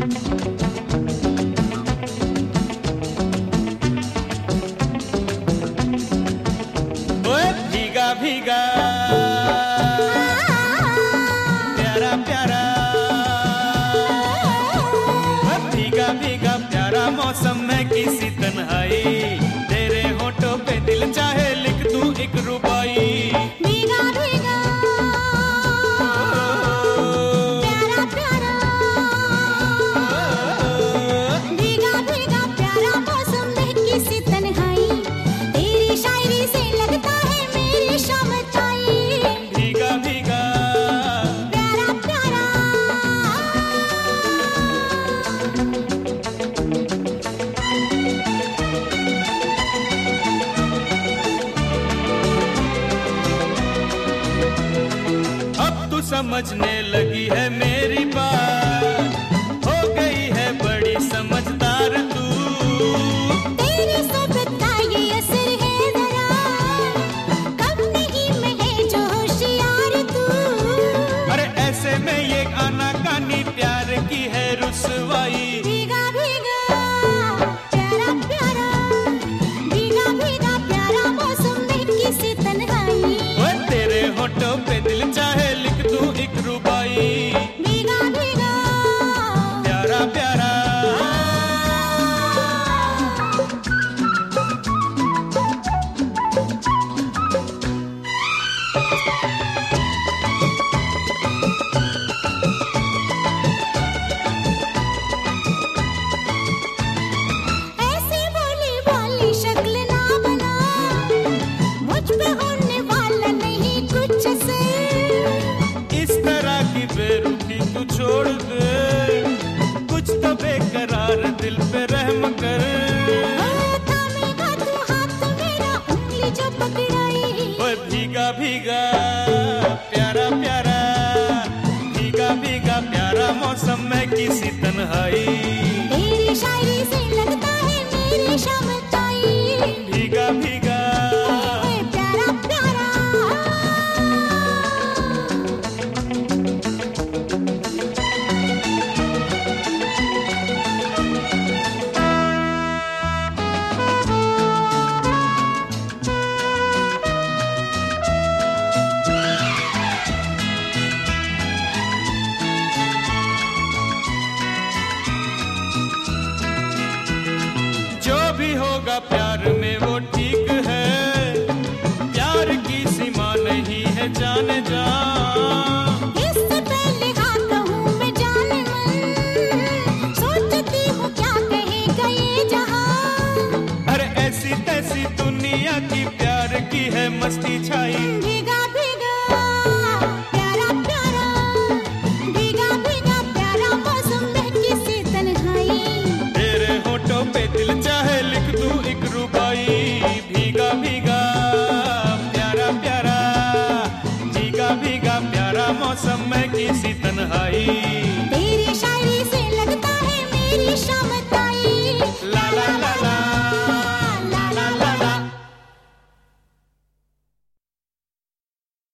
ओए भीगा भीगा प्यारा प्यारा, भीगा भीगा प्यारा मौसम में किसी तन्हाई, तेरे होठों पे दिल चाहे लिख दूं एक रुबाई। भीगा भीगा प्यारा प्यारा, भीगा भीगा प्यारा मौसम में किसी तन्हाई, तेरी शायरी से लगता है मेरी शाम आई। भीगा भीगा प्यारा प्यारा, अब तू समझने लगी है मेरी बात, हो गई है बड़ी समझदार तू। तेरी सोबत का ये असर है जरा, कम नहीं मैं है जो होशियार तू। अरे ऐसे में ये आनाकानी प्यार की है रुसवाई। भीगा भीगा प्यारा प्यारा, भीगा भीगा प्यारा मौसम में किसी तन्हाई, ओए तेरे होठों पे दिल चाहे लिख दूं एक रुबाई। भीगा भीगा प्यारा प्यारा ऐसी भोली भाली शक्ल ना बना, मुझ पे होने वाला नहीं कुछ से। इस तरह की बेरुखी तू छोड़ दे, कुछ तो बेकरार दिल पे रहम कर। थामेगा तू हाथ मेरा उंगली जो पकड़ाई। ओए भीगा भीगा प्यारा प्यारा, भीगा भीगा प्यारा मौसम में किसी तन्हाई, तेरी शायरी से लगता है मेरी शाम आई। भीगा भीगा ओए प्यारा प्यारा, जो भी होगा प्यार में वो ठीक है, प्यार की सीमा नहीं है जाने जा। इससे पहले हाँ कहूँ मैं जाने मन, सोचती हूँ क्या कहेगा ये जहां। अरे ऐसी तैसी दुनिया की प्यार की है मस्ती छाई। भीगा भीगा प्यारा प्यारा, भीगा भीगा प्यारा मौसम में किसी तन्हाई, तेरे होठों पे दिल चाहे लिख दूं एक रुबाई। भीगा भीगा प्यारा प्यारा, भीगा भीगा प्यारा मौसम में किसी तन्हाई, तेरी शायरी से लगता है मेरी शाम आई।